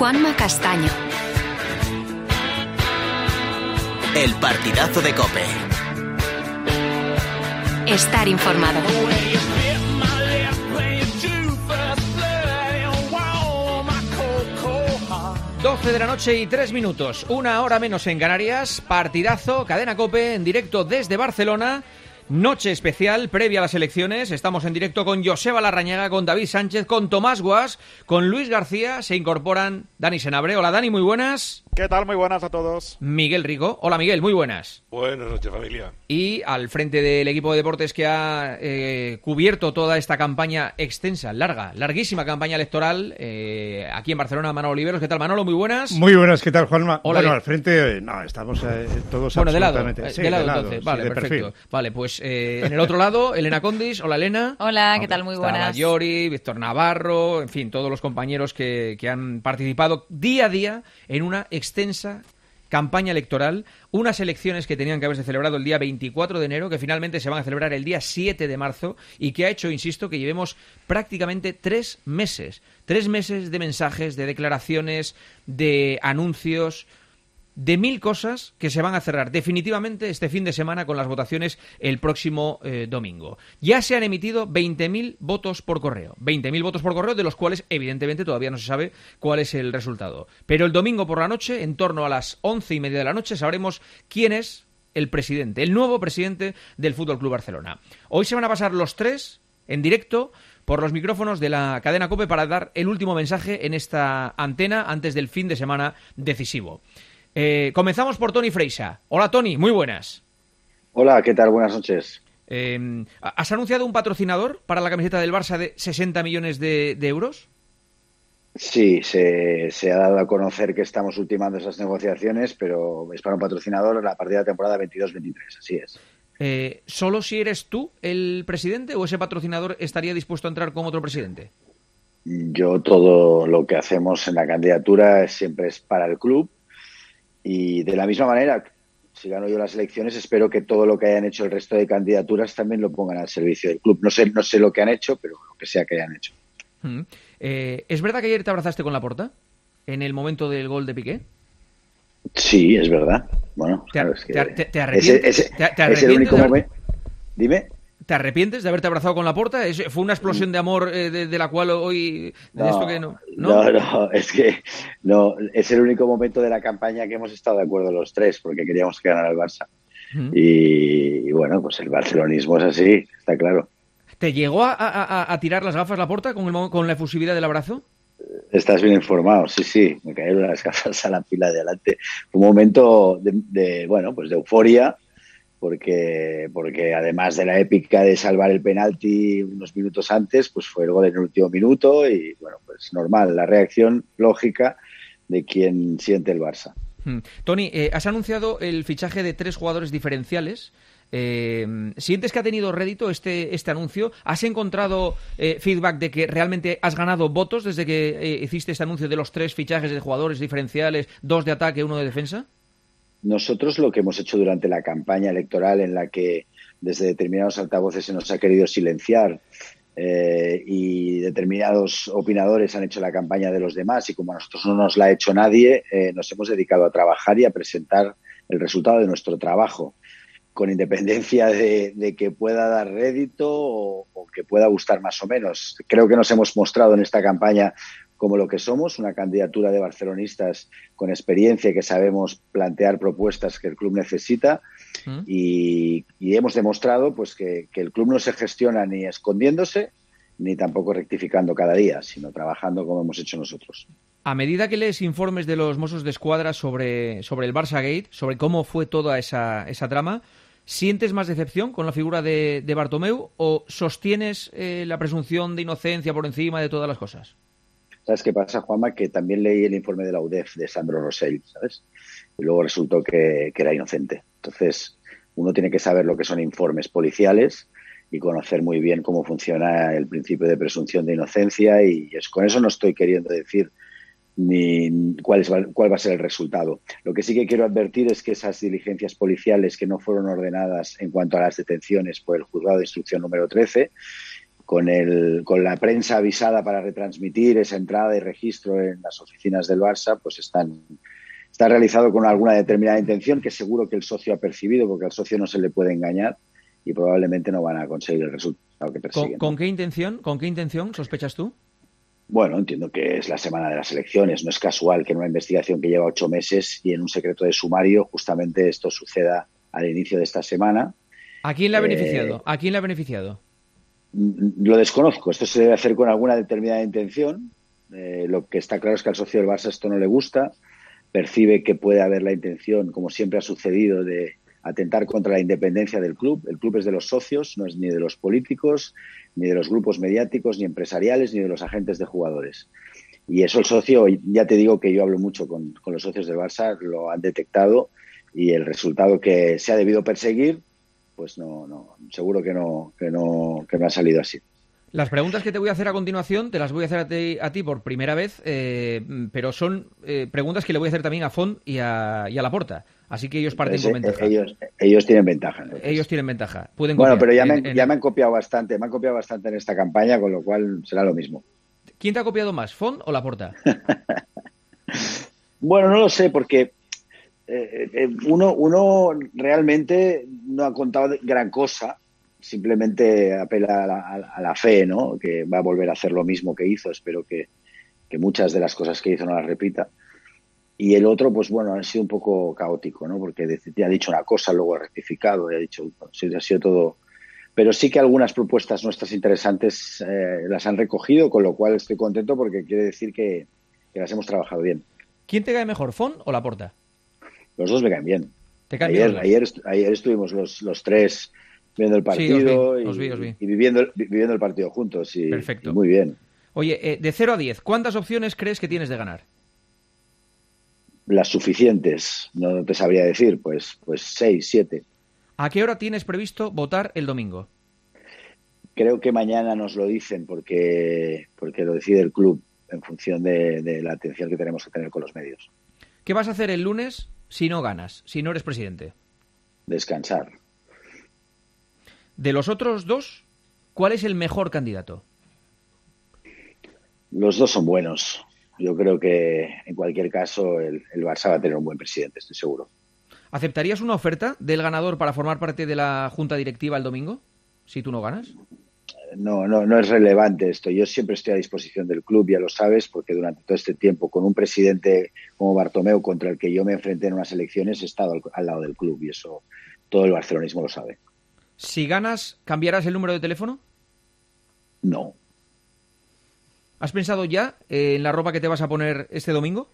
Juanma Castaño. El partidazo de COPE. Estar informado. 12 de la noche y 3 minutos, una hora menos en Canarias. Partidazo, cadena COPE, en directo desde Barcelona. Noche especial, previa a las elecciones. Estamos en directo con Joseba Larrañaga, con David Sánchez, con Tomás Guas, con Luis García. Se incorporan Dani Senabre. Hola Dani, muy buenas. ¿Qué tal? Muy buenas a todos. Miguel Rico. Hola Miguel, muy buenas. Buenas noches, familia. Y al frente del equipo de deportes que ha cubierto toda esta campaña extensa, larguísima campaña electoral, aquí en Barcelona, Manolo Oliveros. ¿Qué tal, Manolo? Muy buenas. Muy buenas, ¿qué tal, Juanma? Hola, bueno, al frente, no, estamos todos bueno, absolutamente... de lado entonces. Sí, vale, perfecto. Perfil. Vale, pues en el otro lado, Elena Condis. Hola, Elena. Hola, ¿qué tal? Muy buenas. Está Yori, Víctor Navarro, en fin, todos los compañeros que han participado día a día en una extensa campaña electoral, unas elecciones que tenían que haberse celebrado el día 24 de enero, que finalmente se van a celebrar el día 7 de marzo y que ha hecho, insisto, que llevemos prácticamente 3 meses. 3 meses de mensajes, de declaraciones, de anuncios, de 1000 cosas que se van a cerrar definitivamente este fin de semana con las votaciones el próximo domingo. Ya se han emitido 20.000 votos por correo. 20.000 votos por correo, de los cuales evidentemente todavía no se sabe cuál es el resultado. Pero el domingo por la noche, en torno a las 11:30 de la noche, sabremos quién es el presidente, el nuevo presidente del FC Barcelona. Hoy se van a pasar los tres en directo por los micrófonos de la cadena COPE para dar el último mensaje en esta antena antes del fin de semana decisivo. Comenzamos por Toni Freixa. Hola Toni, muy buenas. Hola, ¿qué tal? Buenas noches. ¿Has anunciado un patrocinador para la camiseta del Barça de 60 millones de euros? Sí, se ha dado a conocer que estamos ultimando esas negociaciones, pero es para un patrocinador a partir de la temporada 22-23, así es. ¿Solo si eres tú el presidente o ese patrocinador estaría dispuesto a entrar con otro presidente? Yo todo lo que hacemos en la candidatura siempre es para el club. Y de la misma manera, si gano yo las elecciones, espero que todo lo que hayan hecho el resto de candidaturas también lo pongan al servicio del club. No sé lo que han hecho, pero lo que sea que hayan hecho. ¿Es verdad que ayer te abrazaste con Laporta en el momento del gol de Piqué? Sí, es verdad. Bueno, ¿Te arrepientes? Es el único momento. Dime. ¿Te arrepientes de haberte abrazado con Laporta? ¿Fue una explosión de amor de la cual hoy... No, es que no, es el único momento de la campaña que hemos estado de acuerdo los tres, porque queríamos que ganara el Barça. Y bueno, pues el barcelonismo es así, está claro. ¿Te llegó a tirar las gafas Laporta con la efusividad del abrazo? Estás bien informado, sí, me cayeron las gafas a la fila de adelante. Fue un momento de euforia, porque además de la épica de salvar el penalti unos minutos antes, pues fue el gol en el último minuto y, bueno, pues normal, la reacción lógica de quien siente el Barça. Toni, has anunciado el fichaje de 3 jugadores diferenciales. ¿Sientes que ha tenido rédito este anuncio? ¿Has encontrado feedback de que realmente has ganado votos desde que hiciste este anuncio de los 3 fichajes de jugadores diferenciales, 2 de ataque, 1 de defensa? Nosotros lo que hemos hecho durante la campaña electoral, en la que desde determinados altavoces se nos ha querido silenciar y determinados opinadores han hecho la campaña de los demás, y como a nosotros no nos la ha hecho nadie, nos hemos dedicado a trabajar y a presentar el resultado de nuestro trabajo, con independencia de que pueda dar rédito o que pueda gustar más o menos. Creo que nos hemos mostrado en esta campaña como lo que somos, una candidatura de barcelonistas con experiencia y que sabemos plantear propuestas que el club necesita, y hemos demostrado pues que el club no se gestiona ni escondiéndose ni tampoco rectificando cada día, sino trabajando como hemos hecho nosotros. A medida que lees informes de los Mossos d'Esquadra sobre el Barça Gate, sobre cómo fue toda esa trama, ¿sientes más decepción con la figura de Bartomeu o sostienes la presunción de inocencia por encima de todas las cosas? ¿Sabes qué pasa, Juanma? Que también leí el informe de la UDEF de Sandro Rosell, ¿sabes? Y luego resultó que era inocente. Entonces, uno tiene que saber lo que son informes policiales y conocer muy bien cómo funciona el principio de presunción de inocencia, y con eso no estoy queriendo decir ni cuál va a ser el resultado. Lo que sí que quiero advertir es que esas diligencias policiales que no fueron ordenadas en cuanto a las detenciones por el juzgado de instrucción número 13 con la prensa avisada para retransmitir esa entrada y registro en las oficinas del Barça, pues está realizado con alguna determinada intención que seguro que el socio ha percibido, porque al socio no se le puede engañar y probablemente no van a conseguir el resultado que persiguen. ¿Con qué intención sospechas tú? Bueno, entiendo que es la semana de las elecciones. No es casual que en una investigación que lleva 8 meses y en un secreto de sumario justamente esto suceda al inicio de esta semana. ¿A quién le ha beneficiado? ¿A quién le ha beneficiado? Lo desconozco. Esto se debe hacer con alguna determinada intención. Lo que está claro es que al socio del Barça esto no le gusta. Percibe que puede haber la intención, como siempre ha sucedido, de atentar contra la independencia del club. El club es de los socios, no es ni de los políticos, ni de los grupos mediáticos, ni empresariales, ni de los agentes de jugadores. Y eso el socio, ya te digo que yo hablo mucho con los socios del Barça, lo han detectado y el resultado que se ha debido perseguir, pues seguro que no ha salido así. Las preguntas que te voy a hacer a continuación te las voy a hacer a ti por primera vez, pero son preguntas que le voy a hacer también a Font y a Laporta. Así que ellos parten con ventaja. Ellos tienen ventaja. Entonces. Ellos tienen ventaja. Pueden bueno, copiar. Pero ya me han copiado bastante. Me han copiado bastante en esta campaña, con lo cual será lo mismo. ¿Quién te ha copiado más, Font o Laporta? Bueno, no lo sé, porque uno realmente no ha contado gran cosa. Simplemente apela a la fe, ¿no? Que va a volver a hacer lo mismo que hizo. Espero que muchas de las cosas que hizo no las repita. Y el otro, pues bueno, ha sido un poco caótico, ¿no? Porque ha dicho una cosa, luego ha rectificado y ha dicho, ha sido todo. Pero sí que algunas propuestas nuestras interesantes las han recogido, con lo cual estoy contento porque quiere decir que las hemos trabajado bien. ¿Quién te cae mejor, Font o Laporta? Los dos me caen bien. ¿Te caen bien? Ayer estuvimos los tres viendo el partido os vi. y viviendo el partido juntos. Perfecto. Y muy bien. Oye, de 0 a 10, ¿cuántas opciones crees que tienes de ganar? Las suficientes, no te sabría decir, pues 6, 7. ¿A qué hora tienes previsto votar el domingo? Creo que mañana nos lo dicen porque lo decide el club en función de la atención que tenemos que tener con los medios. ¿Qué vas a hacer el lunes si no ganas, si no eres presidente? Descansar. De los otros dos, ¿cuál es el mejor candidato? Los dos son buenos. Yo creo que en cualquier caso el Barça va a tener un buen presidente, estoy seguro. ¿Aceptarías una oferta del ganador para formar parte de la junta directiva el domingo, si tú no ganas? No es relevante esto. Yo siempre estoy a disposición del club, ya lo sabes, porque durante todo este tiempo, con un presidente como Bartomeu, contra el que yo me enfrenté en unas elecciones, he estado al lado del club y eso todo el barcelonismo lo sabe. Si ganas, ¿cambiarás el número de teléfono? No. ¿Has pensado ya en la ropa que te vas a poner este domingo?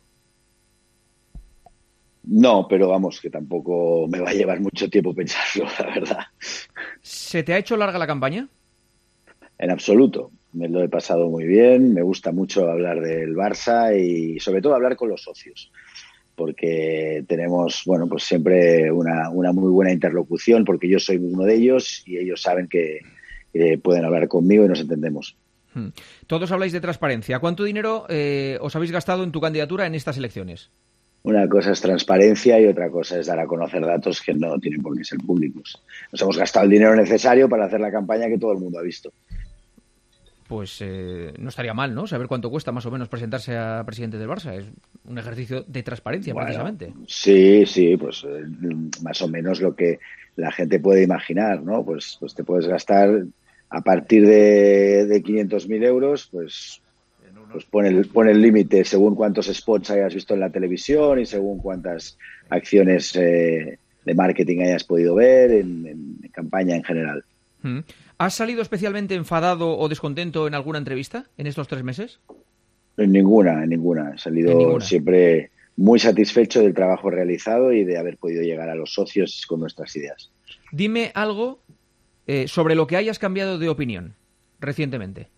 No, pero vamos, que tampoco me va a llevar mucho tiempo pensarlo, la verdad. ¿Se te ha hecho larga la campaña? En absoluto. Me lo he pasado muy bien, me gusta mucho hablar del Barça y sobre todo hablar con los socios, porque tenemos, bueno, pues siempre una muy buena interlocución, porque yo soy uno de ellos y ellos saben que pueden hablar conmigo y nos entendemos. Todos habláis de transparencia. ¿Cuánto dinero os habéis gastado en tu candidatura en estas elecciones? Una cosa es transparencia y otra cosa es dar a conocer datos que no tienen por qué ser públicos. Nos hemos gastado el dinero necesario para hacer la campaña que todo el mundo ha visto. Pues no estaría mal, ¿no? Saber cuánto cuesta más o menos presentarse a presidente del Barça. Es un ejercicio de transparencia, precisamente. Sí, pues más o menos lo que la gente puede imaginar, ¿no? Pues te puedes gastar a partir de 500.000 euros, pues pone el límite según cuántos spots hayas visto en la televisión y según cuántas acciones de marketing hayas podido ver en campaña en general. ¿Has salido especialmente enfadado o descontento en alguna entrevista en estos 3 meses? En ninguna. He salido siempre muy satisfecho del trabajo realizado y de haber podido llegar a los socios con nuestras ideas. Dime algo sobre lo que hayas cambiado de opinión recientemente.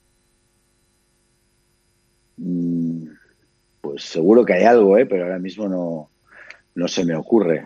Pues seguro que hay algo, pero ahora mismo no se me ocurre.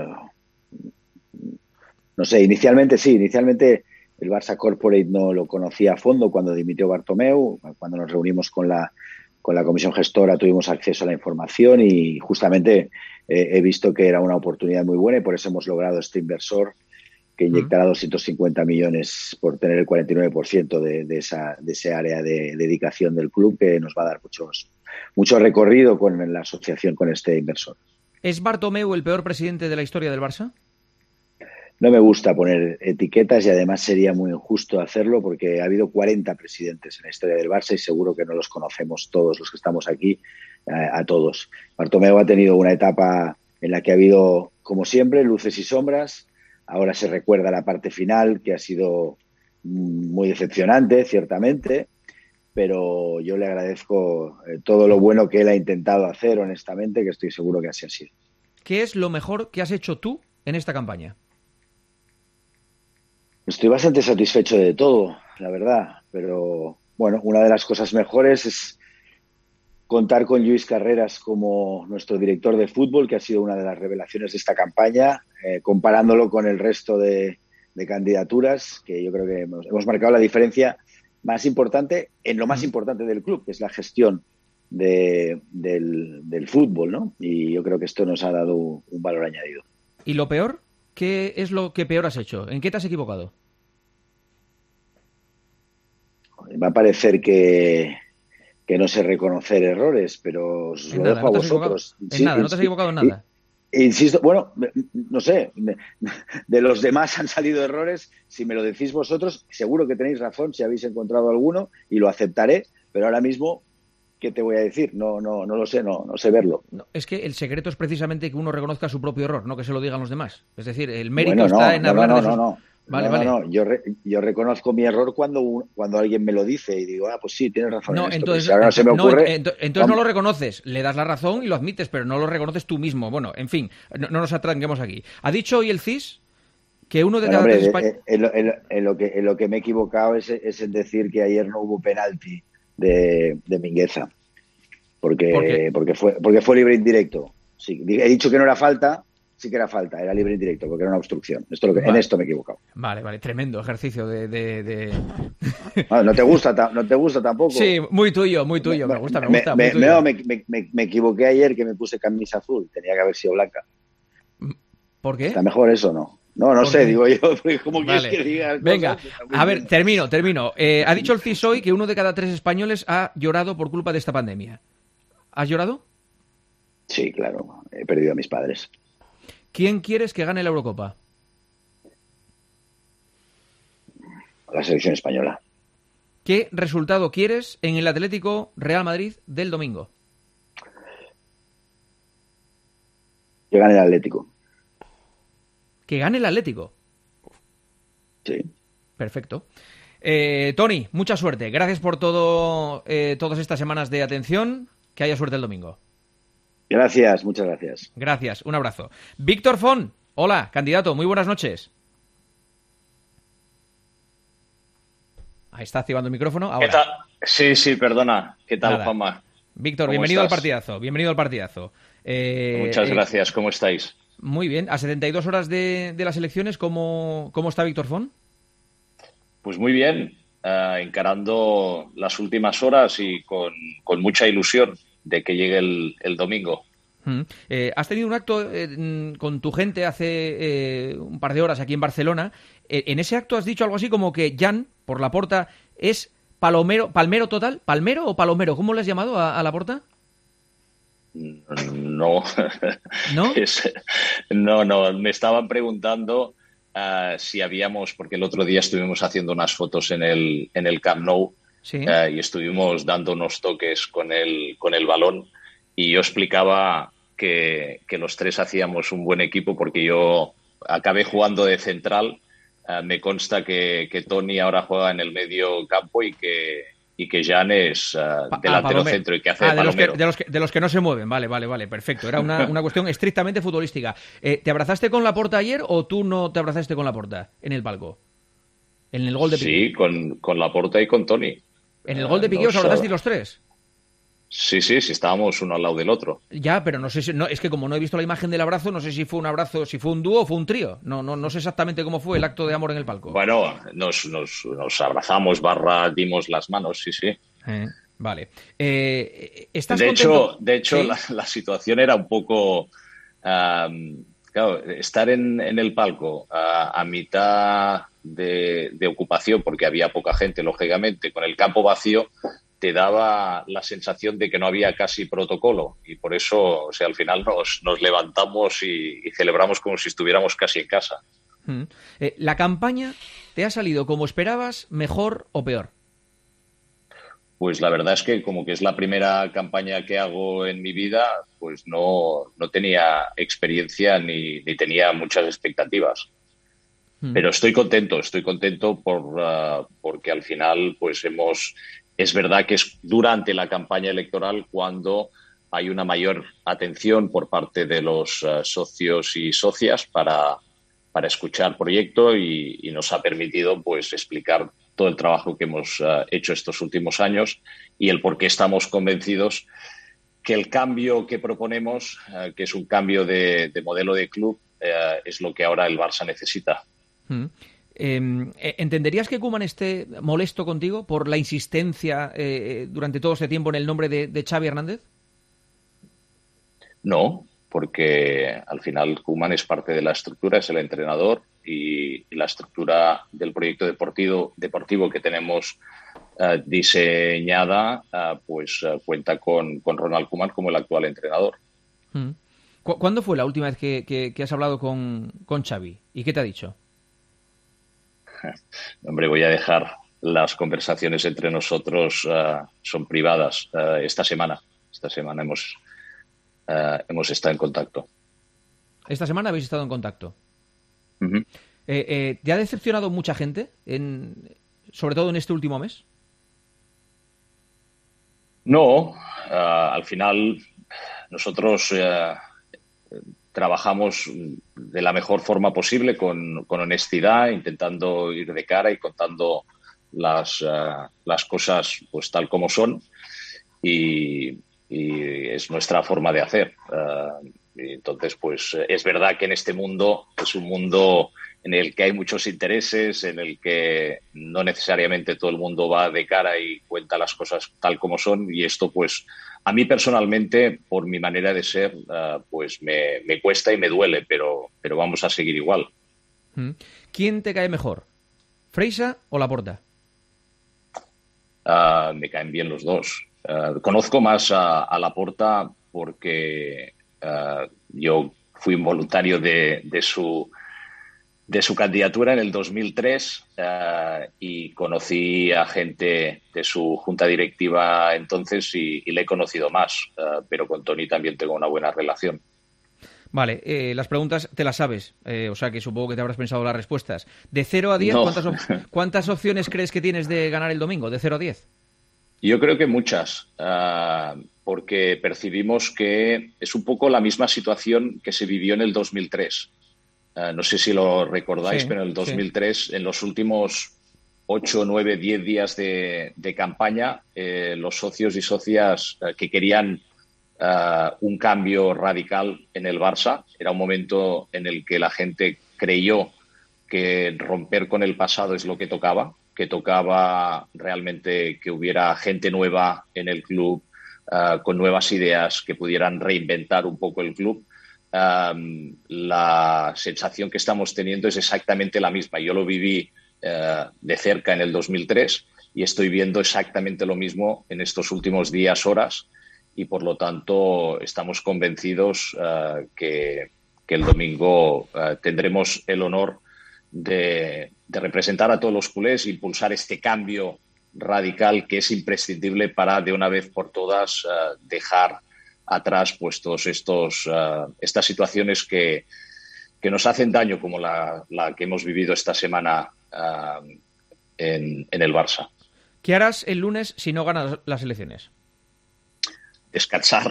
No sé, inicialmente el Barça Corporate no lo conocía a fondo cuando dimitió Bartomeu. Cuando nos reunimos con la comisión gestora tuvimos acceso a la información y justamente he visto que era una oportunidad muy buena y por eso hemos logrado este inversor que inyectará 250 millones por tener el 49% de ese área de dedicación del club, que nos va a dar mucho recorrido con la asociación con este inversor. ¿Es Bartomeu el peor presidente de la historia del Barça? No me gusta poner etiquetas y además sería muy injusto hacerlo porque ha habido 40 presidentes en la historia del Barça y seguro que no los conocemos todos los que estamos aquí, a todos. Bartomeu ha tenido una etapa en la que ha habido, como siempre, luces y sombras. Ahora se recuerda la parte final, que ha sido muy decepcionante, ciertamente, pero yo le agradezco todo lo bueno que él ha intentado hacer, honestamente, que estoy seguro que así ha sido. ¿Qué es lo mejor que has hecho tú en esta campaña? Estoy bastante satisfecho de todo, la verdad, pero bueno, una de las cosas mejores es contar con Lluís Carreras como nuestro director de fútbol, que ha sido una de las revelaciones de esta campaña, comparándolo con el resto de candidaturas, que yo creo que hemos marcado la diferencia más importante en lo más importante del club, que es la gestión del fútbol, ¿no? Y yo creo que esto nos ha dado un valor añadido. ¿Y lo peor? ¿Qué es lo que peor has hecho? ¿En qué te has equivocado? Va a parecer que no sé reconocer errores, pero os lo dejo a vosotros. En nada, no te has equivocado en nada. Insisto, bueno, no sé, de los demás han salido errores. Si me lo decís vosotros, seguro que tenéis razón si habéis encontrado alguno y lo aceptaré, pero ahora mismo, ¿qué te voy a decir? No lo sé, no sé verlo. No, es que el secreto es precisamente que uno reconozca su propio error, no que se lo digan los demás. Es decir, el mérito está en hablar de esos... No. Yo reconozco mi error cuando alguien me lo dice y digo, pues sí, tienes razón. No, en esto, entonces, ahora no se me ocurre. Entonces no lo reconoces, le das la razón y lo admites, pero no lo reconoces tú mismo. Bueno, en fin, no nos atranquemos aquí. ¿Ha dicho hoy el CIS que uno de cada tres españoles... En lo que me he equivocado es en decir que ayer no hubo penalti de Mingueza. Porque fue libre indirecto. Sí, he dicho que no era falta, sí que era falta, era libre indirecto, porque era una obstrucción. En esto me he equivocado. Vale, tremendo ejercicio de... ¿No te gusta tampoco? Sí, muy tuyo, me gusta. Me equivoqué ayer que me puse camisa azul, tenía que haber sido blanca. ¿Por qué? ¿Está mejor eso o no? No sé, digo yo, ¿cómo quieres que diga? Venga, a ver, termino. Ha dicho el CIS hoy que uno de cada tres españoles ha llorado por culpa de esta pandemia. ¿Has llorado? Sí, claro, he perdido a mis padres. ¿Quién quieres que gane la Eurocopa? La selección española. ¿Qué resultado quieres en el Atlético Real Madrid del domingo? Que gane el Atlético. ¿Que gane el Atlético? Sí. Perfecto. Toni, mucha suerte. Gracias por todas estas semanas de atención. Que haya suerte el domingo. Gracias, muchas gracias. Gracias, un abrazo. Víctor Font, hola, candidato, muy buenas noches. Ahí está activando el micrófono. Ahora. ¿Qué tal? Sí, perdona. ¿Qué tal, Nada. Juanma? Víctor, bienvenido al partidazo. Muchas gracias, ¿cómo estáis? Muy bien, a 72 horas de las elecciones, ¿cómo está Víctor Font? Pues muy bien, encarando las últimas horas y con mucha ilusión de que llegue el domingo. Has tenido un acto con tu gente hace un par de horas aquí en Barcelona. En ese acto has dicho algo así como que Jan, por Laporta, es palmero total. ¿Palmero o palomero? ¿Cómo le has llamado a Laporta? No. ¿No? No. Me estaban preguntando si habíamos, porque el otro día estuvimos haciendo unas fotos en el Camp Nou. Sí. Y estuvimos dando unos toques con el balón y yo explicaba que los tres hacíamos un buen equipo porque yo acabé jugando de central. Me consta que Toni ahora juega en el medio campo y que Jan es delantero centro y que hace de palomero. De los que no se mueven, vale, perfecto. Era una cuestión estrictamente futbolística. ¿Te abrazaste con Laporta ayer o tú no te abrazaste con Laporta en el palco? En el gol de Piqué. Sí, con Laporta y con Toni. ¿En el gol de Piqué os abrazasteis los tres? Sí, estábamos uno al lado del otro. Ya, pero no sé si... No, es que como no he visto la imagen del abrazo, no sé si fue un abrazo, si fue un dúo o fue un trío. No sé exactamente cómo fue el acto de amor en el palco. Bueno, nos abrazamos, dimos las manos, sí. Vale. ¿Estás de contento? hecho, ¿Sí? la situación era un poco claro, estar en el palco a mitad de ocupación, porque había poca gente, lógicamente, con el campo vacío, te daba la sensación de que no había casi protocolo. Y por eso, o sea, al final nos levantamos y celebramos como si estuviéramos casi en casa. ¿La campaña te ha salido como esperabas, mejor o peor? Pues la verdad es que como que es la primera campaña que hago en mi vida, pues no tenía experiencia ni tenía muchas expectativas. Pero estoy contento porque al final pues es verdad que es durante la campaña electoral cuando hay una mayor atención por parte de los socios y socias para escuchar proyecto y nos ha permitido pues explicar todo el trabajo que hemos hecho estos últimos años y el por qué estamos convencidos que el cambio que proponemos, que es un cambio de modelo de club, es lo que ahora el Barça necesita. ¿Entenderías que Koeman esté molesto contigo por la insistencia durante todo este tiempo en el nombre de Xavi Hernández? No, porque al final Koeman es parte de la estructura, es el entrenador y la estructura del proyecto deportivo que tenemos diseñada cuenta con Ronald Koeman como el actual entrenador. ¿Cuándo fue la última vez que has hablado con Xavi? ¿Y qué te ha dicho? Hombre, voy a dejar las conversaciones entre nosotros, son privadas. Esta semana hemos estado en contacto. ¿Esta semana habéis estado en contacto? Uh-huh. ¿Te ha decepcionado mucha gente, sobre todo en este último mes? No, al final nosotros trabajamos de la mejor forma posible, con honestidad, intentando ir de cara y contando las cosas pues tal como son y es nuestra forma de hacer. Y entonces, pues es verdad que en este mundo es un mundo en el que hay muchos intereses, en el que no necesariamente todo el mundo va de cara y cuenta las cosas tal como son y esto pues a mí personalmente, por mi manera de ser, pues me cuesta y me duele, pero vamos a seguir igual. ¿Quién te cae mejor, Freixa o Laporta? Me caen bien los dos. Conozco más a Laporta porque yo fui un voluntario de su candidatura en el 2003 y conocí a gente de su junta directiva entonces y le he conocido más, pero con Toni también tengo una buena relación. Vale, las preguntas te las sabes, o sea que supongo que te habrás pensado las respuestas. De 0 a 10, no. ¿Cuántas opciones crees que tienes de ganar el domingo, de 0 a 10? Yo creo que muchas, porque percibimos que es un poco la misma situación que se vivió en el 2003. No sé si lo recordáis, sí, pero en el 2003, sí, en los últimos 8, 9, 10 días de campaña, los socios y socias que querían un cambio radical en el Barça, era un momento en el que la gente creyó que romper con el pasado es lo que tocaba realmente que hubiera gente nueva en el club, con nuevas ideas que pudieran reinventar un poco el club. La sensación que estamos teniendo es exactamente la misma. Yo lo viví de cerca en el 2003 y estoy viendo exactamente lo mismo en estos últimos días, horas, y por lo tanto estamos convencidos que el domingo tendremos el honor de representar a todos los culés e impulsar este cambio radical que es imprescindible para de una vez por todas dejar atrás pues todos estas situaciones que nos hacen daño, como la que hemos vivido esta semana en el Barça. ¿Qué harás el lunes si no ganas las elecciones? Descansar.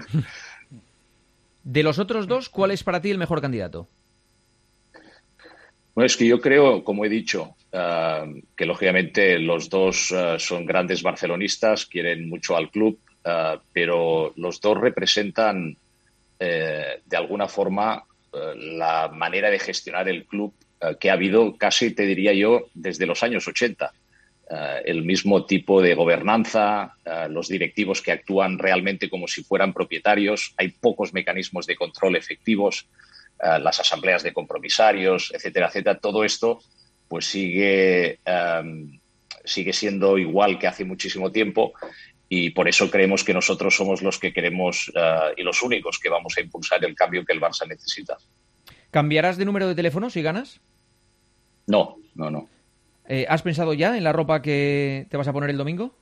De los otros dos, ¿cuál es para ti el mejor candidato? Bueno, es que yo creo, como he dicho, que lógicamente los dos son grandes barcelonistas, quieren mucho al club, pero los dos representan de alguna forma la manera de gestionar el club que ha habido casi, te diría yo, desde los años 80. El mismo tipo de gobernanza, los directivos que actúan realmente como si fueran propietarios, hay pocos mecanismos de control efectivos. las asambleas de compromisarios, etcétera, etcétera. Todo esto pues sigue siendo igual que hace muchísimo tiempo y por eso creemos que nosotros somos los que queremos y los únicos que vamos a impulsar el cambio que el Barça necesita. ¿Cambiarás de número de teléfono si ganas? No. ¿Has pensado ya en la ropa que te vas a poner el domingo?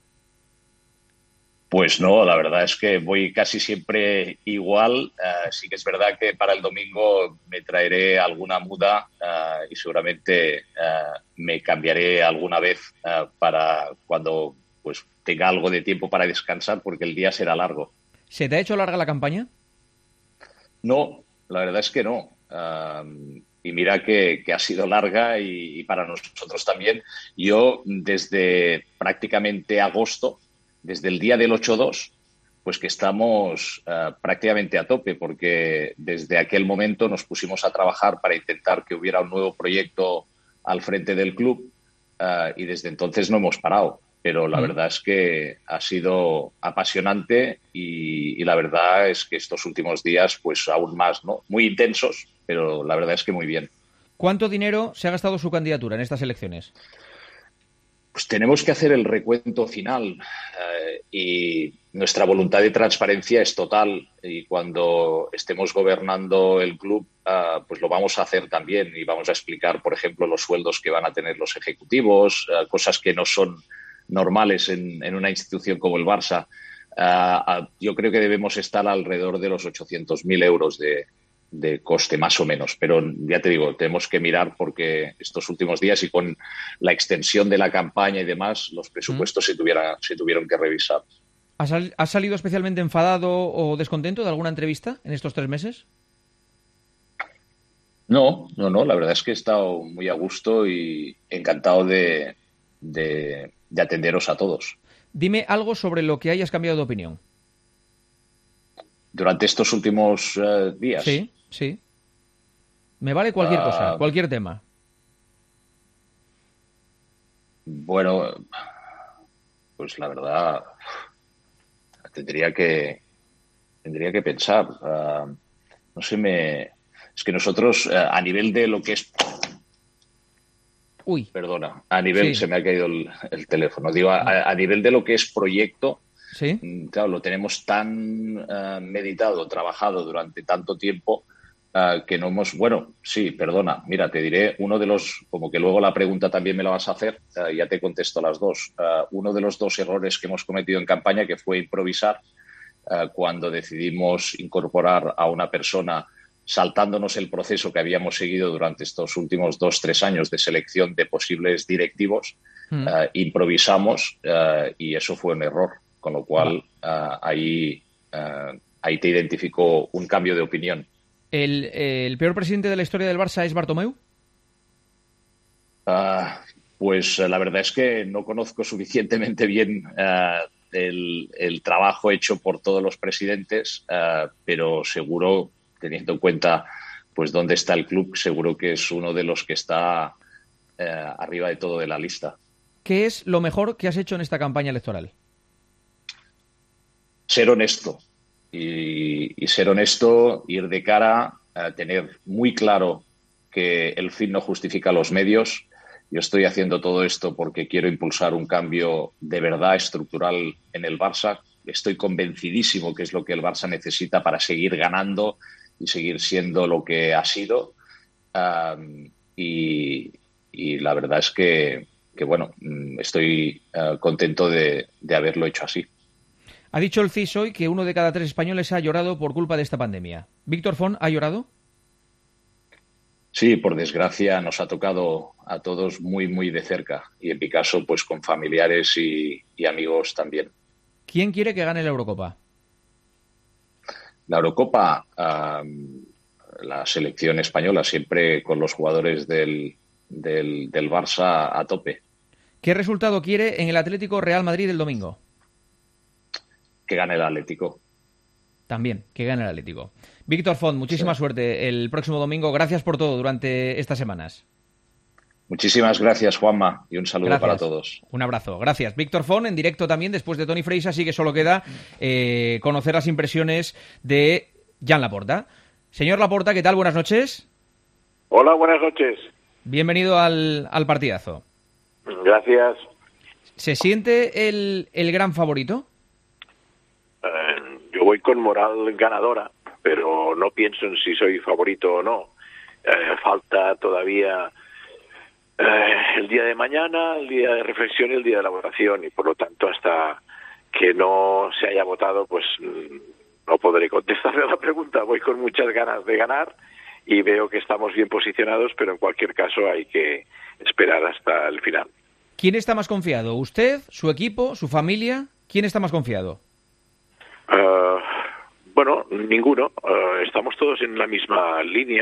Pues no, la verdad es que voy casi siempre igual. Sí que es verdad que para el domingo me traeré alguna muda y seguramente me cambiaré alguna vez para cuando pues tenga algo de tiempo para descansar porque el día será largo. ¿Se te ha hecho larga la campaña? No, la verdad es que no. Y mira que ha sido larga y para nosotros también. Yo desde prácticamente agosto, desde el día del 8-2, pues que estamos prácticamente a tope, porque desde aquel momento nos pusimos a trabajar para intentar que hubiera un nuevo proyecto al frente del club y desde entonces no hemos parado. Pero la verdad es que ha sido apasionante y la verdad es que estos últimos días, pues aún más, ¿no? Muy intensos, pero la verdad es que muy bien. ¿Cuánto dinero se ha gastado su candidatura en estas elecciones? Pues tenemos que hacer el recuento final y nuestra voluntad de transparencia es total y cuando estemos gobernando el club pues lo vamos a hacer también y vamos a explicar, por ejemplo, los sueldos que van a tener los ejecutivos, cosas que no son normales en una institución como el Barça. Yo creo que debemos estar alrededor de los 800.000 euros de coste, más o menos. Pero ya te digo, tenemos que mirar porque estos últimos días y con la extensión de la campaña y demás, los presupuestos se tuvieron que revisar. ¿Has salido especialmente enfadado o descontento de alguna entrevista en estos 3 meses? No, la verdad es que he estado muy a gusto y encantado de atenderos a todos. Dime algo sobre lo que hayas cambiado de opinión. ¿Durante estos últimos días? Sí. Me vale cualquier cosa, cualquier tema. Bueno, pues la verdad tendría que pensar. No sé, es que nosotros a nivel de lo que es... Uy. Perdona, a nivel... Se me ha caído el teléfono. Digo, a nivel de lo que es proyecto, ¿sí? Claro, lo tenemos tan meditado, trabajado durante tanto tiempo que no hemos... Bueno, sí, perdona, mira, te diré uno de los... Como que luego la pregunta también me la vas a hacer, ya te contesto las dos. Uno de los 2 errores que hemos cometido en campaña, que fue improvisar cuando decidimos incorporar a una persona saltándonos el proceso que habíamos seguido durante estos últimos 2-3 años de selección de posibles directivos, improvisamos y eso fue un error. Con lo cual, ahí te identifico un cambio de opinión. ¿El peor presidente de la historia del Barça es Bartomeu? Pues la verdad es que no conozco suficientemente bien el trabajo hecho por todos los presidentes, pero seguro, teniendo en cuenta pues dónde está el club, seguro que es uno de los que está arriba de todo de la lista. ¿Qué es lo mejor que has hecho en esta campaña electoral? Ser honesto y ser honesto, ir de cara, a tener muy claro que el fin no justifica los medios. Yo estoy haciendo todo esto porque quiero impulsar un cambio de verdad estructural en el Barça. Estoy convencidísimo que es lo que el Barça necesita para seguir ganando y seguir siendo lo que ha sido. Y la verdad es que bueno, estoy contento de haberlo hecho así. Ha dicho el CIS hoy que 1 de cada 3 españoles ha llorado por culpa de esta pandemia. ¿Víctor Font ha llorado? Sí, por desgracia nos ha tocado a todos muy, muy de cerca. Y en mi caso, pues con familiares y amigos también. ¿Quién quiere que gane la Eurocopa? La Eurocopa, la selección española, siempre con los jugadores del Barça a tope. ¿Qué resultado quiere en el Atlético Real Madrid el domingo? Que gane el Atlético. También, que gane el Atlético. Víctor Font, muchísima suerte el próximo domingo. Gracias por todo durante estas semanas. Muchísimas gracias, Juanma, y un saludo para todos. Un abrazo. Gracias. Víctor Font, en directo también después de Toni Freixas, así que solo queda conocer las impresiones de Jan Laporta. Señor Laporta, ¿qué tal? Buenas noches. Hola, buenas noches. Bienvenido al partidazo. Gracias. ¿Se siente el gran favorito? Yo voy con moral ganadora, pero no pienso en si soy favorito o no. Falta todavía el día de mañana, el día de reflexión y el día de la votación, y por lo tanto hasta que no se haya votado, pues no podré contestarle a la pregunta. Voy con muchas ganas de ganar y veo que estamos bien posicionados, pero en cualquier caso hay que esperar hasta el final. ¿Quién está más confiado? ¿Usted, su equipo, su familia? ¿Quién está más confiado? Bueno, ninguno. Estamos todos en la misma línea,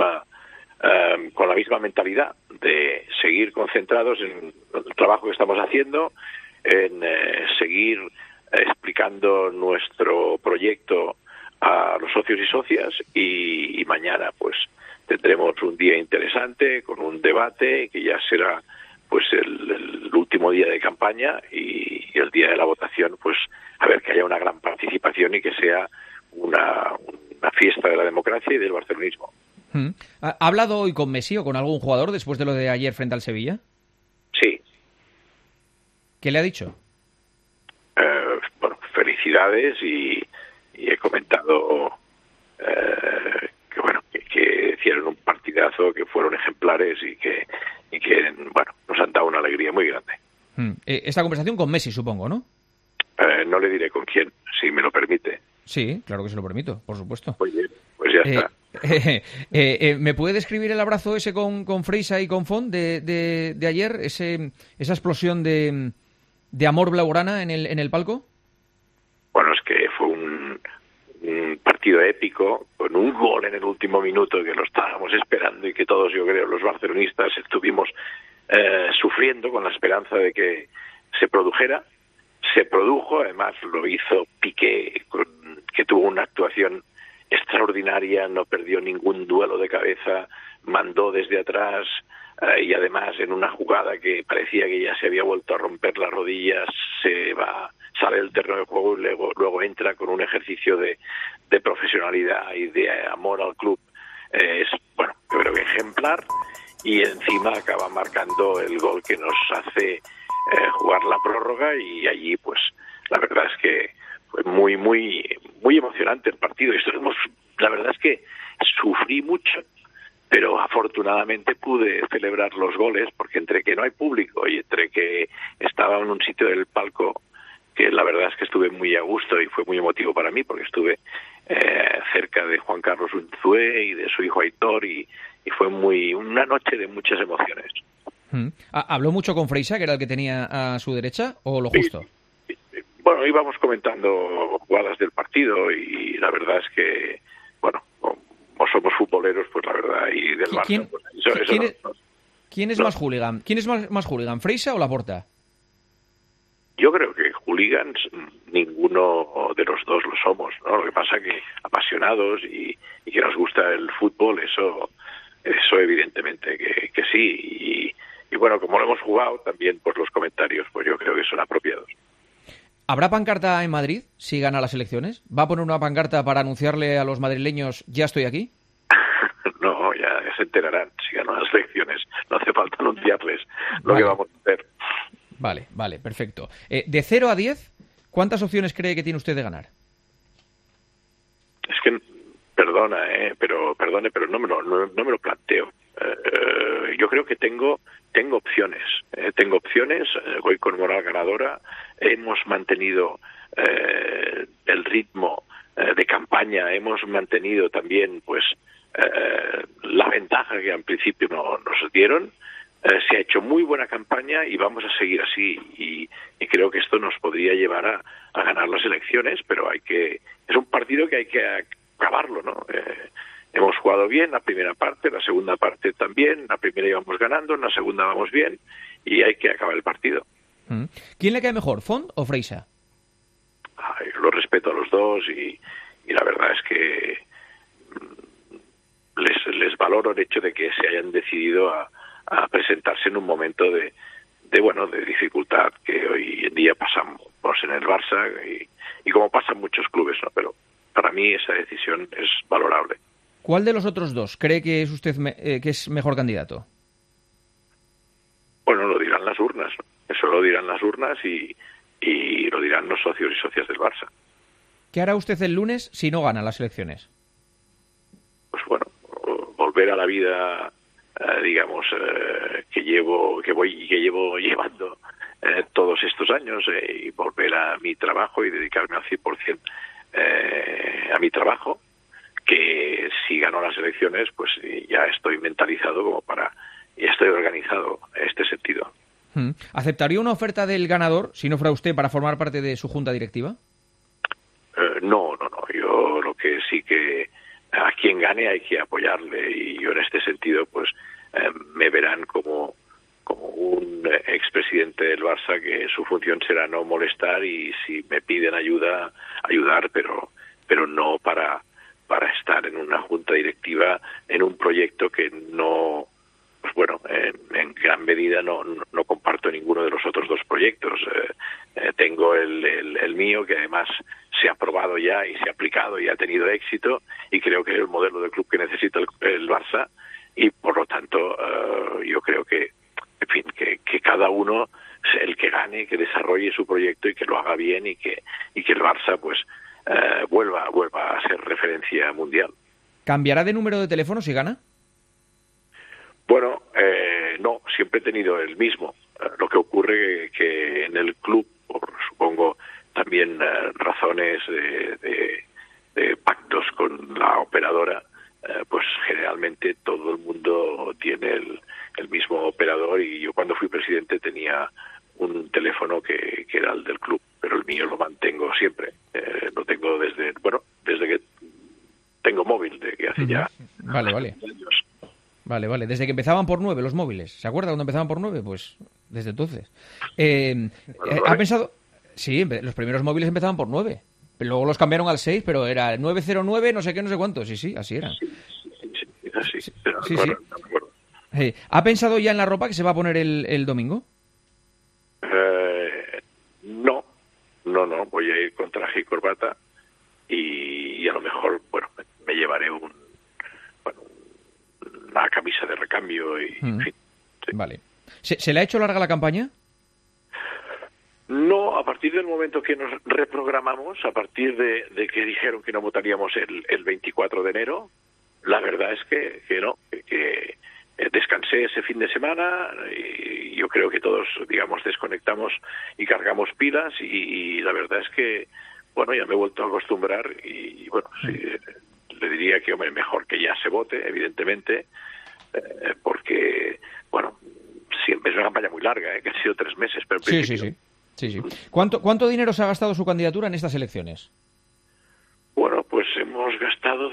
con la misma mentalidad de seguir concentrados en el trabajo que estamos haciendo, en seguir explicando nuestro proyecto a los socios y socias, y mañana pues tendremos un día interesante con un debate que ya será pues el último día de campaña, y el día de la votación pues a ver que haya una gran participación y que sea una fiesta de la democracia y del barcelonismo. ¿Ha hablado hoy con Messi o con algún jugador después de lo de ayer frente al Sevilla? Sí. ¿Qué le ha dicho? Bueno, felicidades, y he comentado que bueno, que hicieron un partidazo, que fueron ejemplares y que bueno, nos han dado una alegría muy grande. Esta conversación con Messi, supongo, ¿no? No le diré con quién, si me lo permite. Sí, claro que se lo permito, por supuesto. Muy bien, pues ya está. ¿Me puede describir el abrazo ese con Freisa y con Font de ayer? Esa explosión de amor blaugrana en el palco. Bueno, es que fue un partido épico, con un gol en el último minuto que lo estábamos esperando y que todos, yo creo, los barcelonistas estuvimos sufriendo con la esperanza de que se produjera. Se produjo, además lo hizo Piqué, que tuvo una actuación extraordinaria, no perdió ningún duelo de cabeza, mandó desde atrás, y además en una jugada que parecía que ya se había vuelto a romper las rodillas, sale del terreno de juego y luego entra con un ejercicio de profesionalidad y de amor al club. Es, bueno, yo creo que ejemplar, y encima acaba marcando el gol que nos hace jugar la prórroga, y allí pues la verdad es que fue muy muy muy emocionante el partido. La verdad es que sufrí mucho, pero afortunadamente pude celebrar los goles, porque entre que no hay público y entre que estaba en un sitio del palco que la verdad es que estuve muy a gusto, y fue muy emotivo para mí porque estuve cerca de Juan Carlos Unzué y de su hijo Aitor, y fue una noche de muchas emociones. ¿Habló mucho con Freisa, que era el que tenía a su derecha, o lo justo? Sí. Bueno, íbamos comentando jugadas del partido, y la verdad es que, bueno, como somos futboleros, pues la verdad, y del Barça, pues ¿Quién es más hooligan? ¿Quién es más hooligan, Freisa o Laporta? Yo creo que hooligans ninguno de los dos lo somos, ¿no? Lo que pasa que apasionados y que nos gusta el fútbol, eso evidentemente que sí, y bueno, como lo hemos jugado, también pues los comentarios pues yo creo que son apropiados. ¿Habrá pancarta en Madrid si gana las elecciones? ¿Va a poner una pancarta para anunciarle a los madrileños ya estoy aquí? No, ya se enterarán si ganan las elecciones. No hace falta anunciarles lo que vamos a hacer. Vale, perfecto. De 0 a 10, ¿cuántas opciones cree que tiene usted de ganar? Es que, perdone, pero no me lo planteo. Yo creo que tengo opciones. Tengo opciones, voy con moral ganadora. Hemos mantenido el ritmo de campaña, hemos mantenido también pues la ventaja que al principio nos dieron. Se ha hecho muy buena campaña y vamos a seguir así, y creo que esto nos podría llevar a ganar las elecciones, pero es un partido que hay que acabarlo, ¿no? Hemos jugado bien la primera parte, la segunda parte también, la primera íbamos ganando, en la segunda vamos bien, y hay que acabar el partido. ¿Quién le cae mejor, Font o Freisa? Lo respeto a los dos, y la verdad es que les valoro el hecho de que se hayan decidido a presentarse en un momento de dificultad que hoy en día pasamos en el Barça, y como pasan muchos clubes, ¿no? Pero para mí esa decisión es valorable. ¿Cuál de los otros dos cree que es usted que es mejor candidato? Bueno, lo dirán las urnas. Eso lo dirán las urnas y lo dirán los socios y socias del Barça. ¿Qué hará usted el lunes si no gana las elecciones? Pues bueno, volver a la vida, digamos, que llevo llevando todos estos años y volver a mi trabajo y dedicarme al 100% a mi trabajo, que si gano las elecciones, pues ya estoy mentalizado ya estoy organizado en este sentido. ¿Aceptaría una oferta del ganador, si no fuera usted, para formar parte de su junta directiva? No. Yo lo que sí que a quien gane hay que apoyarle, y yo en este sentido pues me verán como un expresidente del Barça, que su función será no molestar y si me piden ayudar, pero no para estar en una junta directiva en un proyecto que no, pues bueno, en gran medida no comparto ninguno de los otros dos proyectos. Tengo el mío, que además se ha probado ya y se ha aplicado y ha tenido éxito, y creo que es el modelo de club que necesita el Barça, y por lo tanto yo creo que, en fin, que cada uno, el que gane, que desarrolle su proyecto y que lo haga bien, y que el Barça pues vuelva a ser referencia mundial. ¿Cambiará de número de teléfono si gana? Bueno, no, siempre he tenido el mismo. Lo que ocurre que en el club, por supongo también razones de pactos con la operadora, pues generalmente todo el mundo tiene el mismo operador, y yo cuando fui presidente tenía un teléfono que era el del club, pero el mío lo mantengo siempre. Lo tengo desde que tengo móvil, de que hace ya Vale. años. Vale. Desde que empezaban por 9 los móviles. ¿Se acuerda cuando empezaban por 9? Pues desde entonces. ¿Ha pensado? Sí, los primeros móviles empezaban por 9. Luego los cambiaron al 6, pero era 909, no sé qué, no sé cuánto. Sí, así eran. Sí. Pero Sí. no me acuerdo. ¿Ha pensado ya en la ropa que se va a poner el domingo? No. Voy a ir con traje y corbata, y a lo mejor, me llevaré una camisa de recambio y, en fin. Sí. Vale. ¿Se le ha hecho larga la campaña? No, a partir del momento que nos reprogramamos, a partir de que dijeron que no votaríamos el 24 de enero, la verdad es que descansé ese fin de semana, y yo creo que todos, digamos, desconectamos y cargamos pilas, y la verdad es que, ya me he vuelto a acostumbrar, y sí, le diría que, mejor que ya se vote, evidentemente, porque, siempre es una campaña muy larga, que han sido 3 meses, pero en principio... Sí. ¿Cuánto dinero se ha gastado su candidatura en estas elecciones? Bueno, pues hemos gastado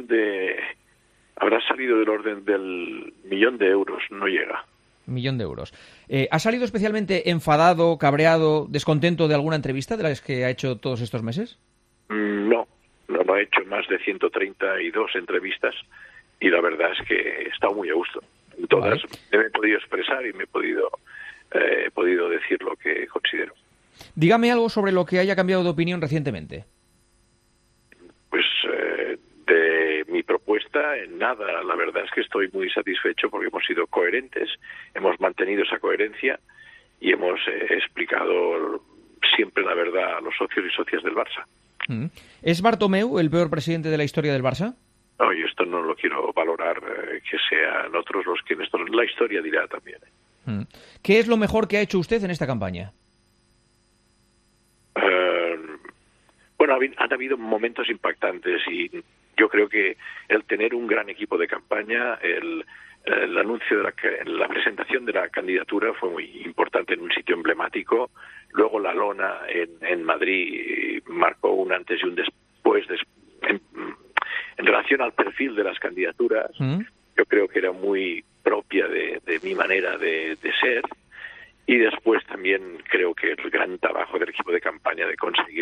habrá salido del orden del 1.000.000 de euros, no llega. 1.000.000 de euros. ¿Ha salido especialmente enfadado, cabreado, descontento de alguna entrevista de las que ha hecho todos estos meses? No he hecho más de 132 entrevistas, y la verdad es que he estado muy a gusto. En todas me he podido expresar y he podido decir lo que considero. Dígame algo sobre lo que haya cambiado de opinión recientemente. Pues de mi propuesta, en nada. La verdad es que estoy muy satisfecho porque hemos sido coherentes, hemos mantenido esa coherencia y hemos explicado siempre la verdad a los socios y socias del Barça. ¿Es Bartomeu el peor presidente de la historia del Barça? No, yo esto no lo quiero valorar, que sean otros los que la historia dirá también. ¿Qué es lo mejor que ha hecho usted en esta campaña? Han habido momentos impactantes, y yo creo que el tener un gran equipo de campaña, el anuncio la presentación de la candidatura fue muy importante en un sitio emblemático. Luego la lona en Madrid marcó un antes y un después en relación al perfil de las candidaturas. Yo creo que era muy propia de mi manera de ser. Y después también creo que el gran trabajo del equipo de campaña de conseguir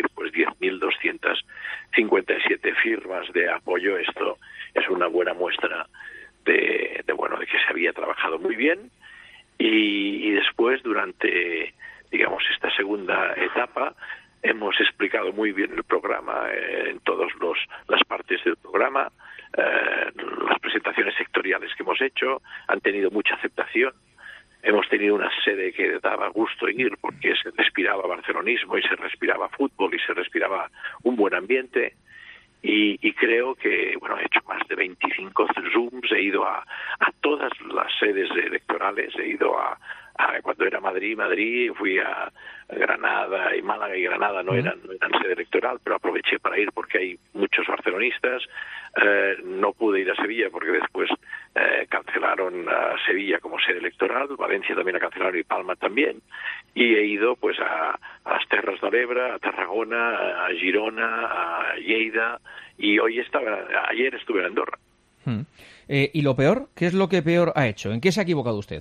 10.257 firmas de apoyo, esto es una buena muestra de que se había trabajado muy bien. Y después, durante, digamos, esta segunda etapa, hemos explicado muy bien el programa en todas las partes del programa. las presentaciones sectoriales que hemos hecho han tenido mucha aceptación. Hemos tenido una sede que daba gusto ir porque se respiraba barcelonismo y se respiraba fútbol y se respiraba un buen ambiente. Y creo que, bueno, he hecho más de 25 Zooms, he ido a todas las sedes electorales, he ido a cuando era Madrid, fui a Granada y Málaga y Granada no eran sede electoral, pero aproveché para ir porque hay muchos barcelonistas. No pude ir a Sevilla porque después cancelaron a Sevilla como sede electoral, Valencia también la cancelaron y Palma también, y he ido pues a las Terres de l'Ebre, a Tarragona, a Girona, a Lleida, y ayer estuve en Andorra. ¿Y lo peor? ¿Qué es lo que peor ha hecho? ¿En qué se ha equivocado usted?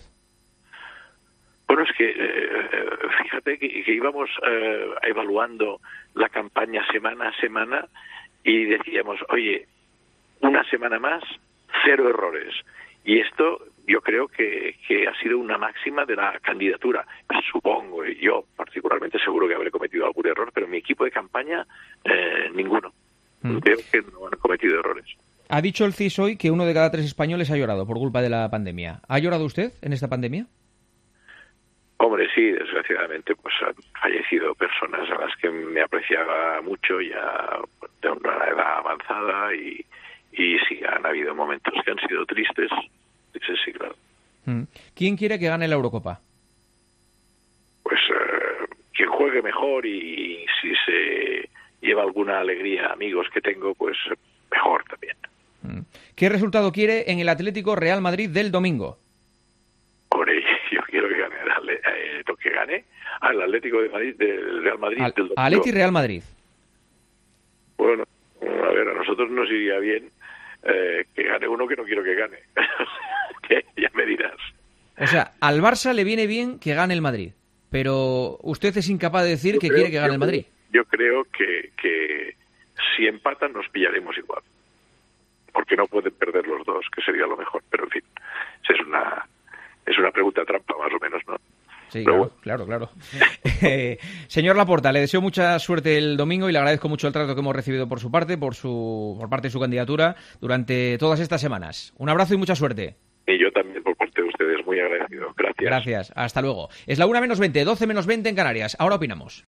Bueno, es que fíjate que íbamos evaluando la campaña semana a semana y decíamos, oye, una semana más, 0 errores. Y esto yo creo que ha sido una máxima de la candidatura. Supongo, yo particularmente seguro que habré cometido algún error, pero mi equipo de campaña, ninguno. Creo que no han cometido errores. Ha dicho el CIS hoy que 1 de cada 3 españoles ha llorado por culpa de la pandemia. ¿Ha llorado usted en esta pandemia? Hombre, sí, desgraciadamente pues han fallecido personas a las que me apreciaba mucho ya de una edad avanzada y sí, han habido momentos que han sido tristes, sí, claro. ¿Quién quiere que gane la Eurocopa? Pues quien juegue mejor y si se lleva alguna alegría a amigos que tengo, pues mejor también. ¿Qué resultado quiere en el Atlético Real Madrid del domingo? Yo quiero que gane al Atlético de Madrid, del Real Madrid. Del domingo. Atleti Real Madrid. Bueno, a ver, a nosotros nos iría bien que gane uno que no quiero que gane. Ya me dirás. O sea, al Barça le viene bien que gane el Madrid, pero usted es incapaz de decir que quiere que gane el Madrid. Yo creo que si empatan nos pillaremos igual. Porque no pueden perder los dos, que sería lo mejor. Pero en fin, es una pregunta trampa más o menos, ¿no? Sí, claro. Señor Laporta, le deseo mucha suerte el domingo y le agradezco mucho el trato que hemos recibido por su parte, por parte de su candidatura durante todas estas semanas. Un abrazo y mucha suerte. Y yo también por parte de ustedes, muy agradecido. Gracias. Gracias, hasta luego. Es la 1 menos 20, 12 menos 20 en Canarias. Ahora opinamos.